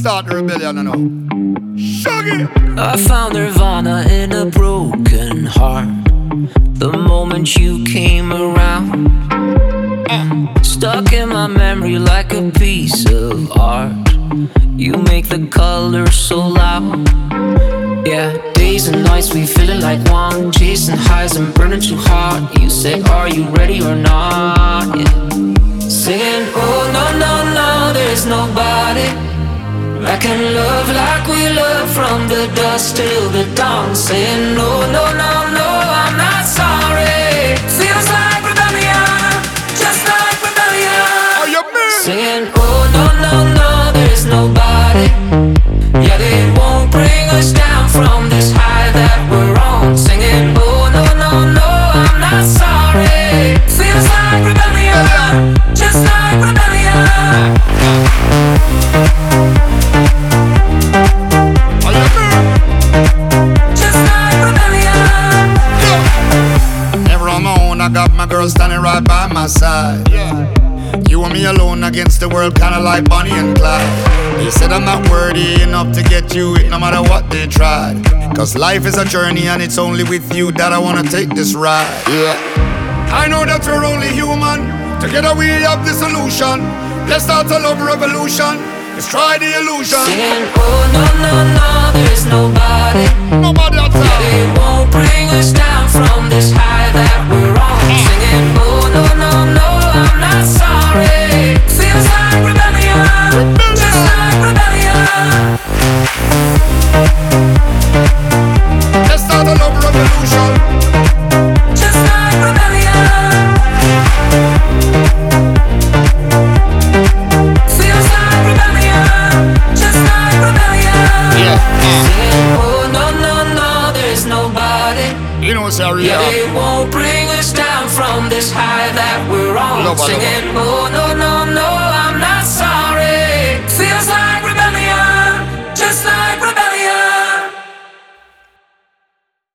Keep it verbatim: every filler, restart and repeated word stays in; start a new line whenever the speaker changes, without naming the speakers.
start the rebellion, you know. Shaggy.
I found nirvana in a broken heart the moment you came around. uh, Stuck in my memory like a piece of art. You make the colors so loud. Yeah, days and nights we feeling like one, chasing highs and burning too hard. You say, are you ready or not? Yeah. Singing, oh no, no, no, there's nobody I can love like we love from the dusk till the dawn. Saying, no, no, no, no, I'm not sorry. Feels like rebellion, just like rebellion.
Are you mean?
Singing, oh no, no, no, there's nobody. Yeah, they won't bring us down from this high that we're on. Singing, oh no, no, no, I'm not sorry. Feels like rebellion, just like rebellion.
Are you mean?
Just like rebellion.
Never on my own, I got my girl standing right by my side. Yeah. You and me alone against the world, kinda like Bonnie and Clyde. They said I'm not worthy enough to get you it, no matter what they tried. Cause life is a journey and it's only with you that I wanna take this ride. Yeah. I know that we're only human, together we have the solution. Let's start a love revolution, let's try the illusion.
Singing, oh no, no, no, there's nobody.
Nobody outside.
Yeah, they won't bring us down from this high that we're on. Singing, oh no, no, no, I'm not sorry. Feels like rebellion, just like rebellion.
Let's start a love revolution.
Just like rebellion. Feels like rebellion, just like rebellion.
Yeah.
Singing, oh no, no, no, there's nobody.
You know what's our
Yeah,
real.
they won't bring us down from this high that we're on.
Love, love.
Singing, oh no, no, no,